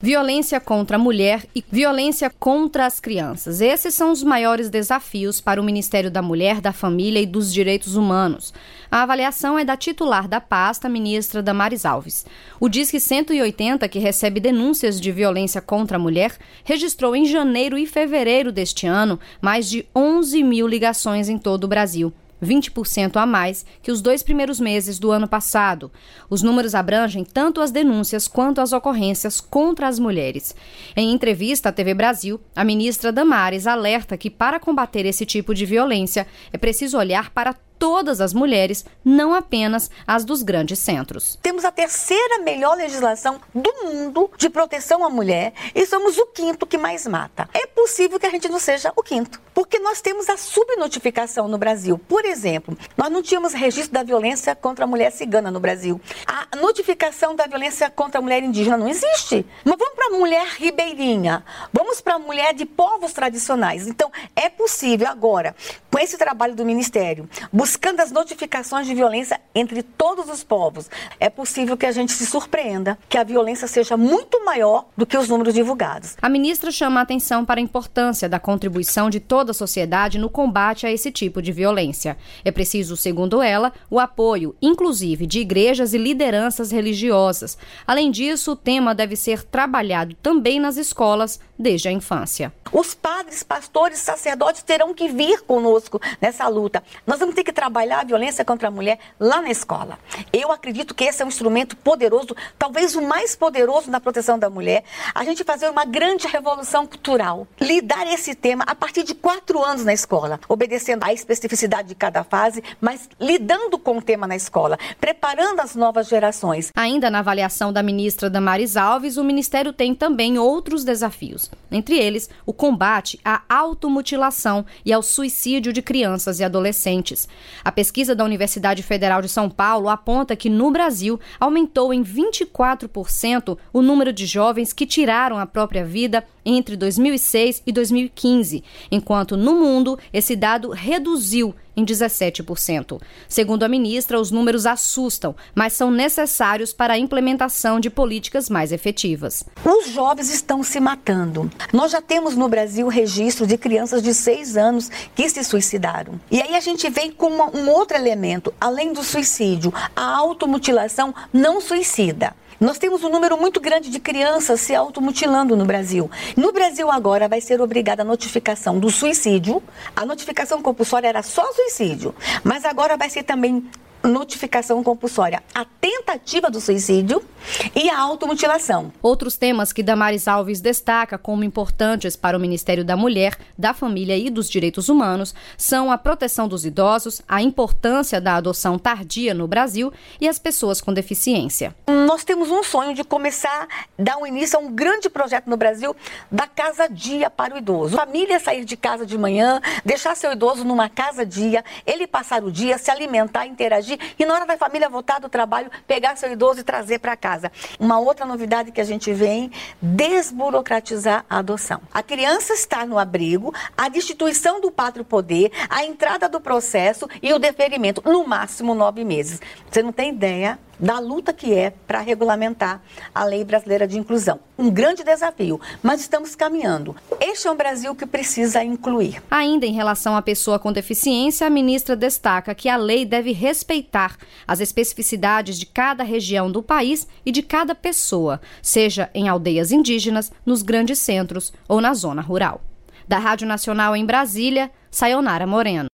violência contra a mulher e violência contra as crianças. Esses são os maiores desafios para o Ministério da Mulher, da Família e dos Direitos Humanos. A avaliação é da titular da pasta, ministra Damares Alves. O Disque 180, que recebe denúncias de violência contra a mulher, registrou em janeiro e fevereiro deste ano mais de 11 mil ligações em todo o Brasil. 20% a mais que os 2 primeiros meses do ano passado. Os números abrangem tanto as denúncias quanto as ocorrências contra as mulheres. Em entrevista à TV Brasil, a ministra Damares alerta que para combater esse tipo de violência é preciso olhar para todas as mulheres, não apenas as dos grandes centros. Temos a 3ª melhor legislação do mundo de proteção à mulher e somos o 5º que mais mata. É possível que a gente não seja o 5º, porque nós temos a subnotificação no Brasil. Por exemplo, nós não tínhamos registro da violência contra a mulher cigana no Brasil. A notificação da violência contra a mulher indígena não existe. Mas vamos para a mulher ribeirinha, vamos para a mulher de povos tradicionais. Então, é possível agora, com esse trabalho do Ministério, buscando as notificações de violência entre todos os povos, é possível que a gente se surpreenda que a violência seja muito maior do que os números divulgados. A ministra chama a atenção para a importância da contribuição de toda a sociedade no combate a esse tipo de violência. É preciso, segundo ela, o apoio, inclusive, de igrejas e lideranças religiosas. Além disso, o tema deve ser trabalhado também nas escolas desde a infância. Os padres, pastores, sacerdotes terão que vir conosco nessa luta. Nós vamos ter que trabalhar a violência contra a mulher lá na escola. Eu acredito que esse é um instrumento poderoso, talvez o mais poderoso na proteção da mulher. A gente fazer uma grande revolução cultural, lidar esse tema a partir de 4 anos na escola, obedecendo à especificidade de cada fase, mas lidando com o tema na escola, preparando as novas gerações. Ainda na avaliação da ministra Damares Alves, o Ministério tem também outros desafios. Entre eles, o combate à automutilação e ao suicídio de crianças e adolescentes. A pesquisa da Universidade Federal de São Paulo aponta que no Brasil aumentou em 24% o número de jovens que tiraram a própria vida entre 2006 e 2015, enquanto no mundo esse dado reduziu em 17%. Segundo a ministra, os números assustam, mas são necessários para a implementação de políticas mais efetivas. Os jovens estão se matando. Nós já temos no Brasil registro de crianças de 6 anos que se suicidaram. E aí a gente vem com um outro elemento, além do suicídio, a automutilação não suicida. Nós temos um número muito grande de crianças se automutilando no Brasil. No Brasil agora vai ser obrigada a notificação do suicídio. A notificação compulsória era só suicídio, mas agora vai ser também notificação compulsória, a tentativa do suicídio e a automutilação. Outros temas que Damares Alves destaca como importantes para o Ministério da Mulher, da Família e dos Direitos Humanos são a proteção dos idosos, a importância da adoção tardia no Brasil e as pessoas com deficiência. Nós temos um sonho de começar a dar um início a um grande projeto no Brasil da casa-dia para o idoso. A família sair de casa de manhã, deixar seu idoso numa casa-dia, ele passar o dia, se alimentar, interagir e na hora da família voltar do trabalho, pegar seu idoso e trazer para casa. Uma outra novidade que a gente vem, desburocratizar a adoção. A criança está no abrigo, a destituição do pátrio poder, a entrada do processo e o deferimento, no máximo 9 meses. Você não tem ideia da luta que é para regulamentar a Lei Brasileira de Inclusão. Um grande desafio, mas estamos caminhando. Este é um Brasil que precisa incluir. Ainda em relação à pessoa com deficiência, a ministra destaca que a lei deve respeitar as especificidades de cada região do país e de cada pessoa, seja em aldeias indígenas, nos grandes centros ou na zona rural. Da Rádio Nacional em Brasília, Sayonara Moreno.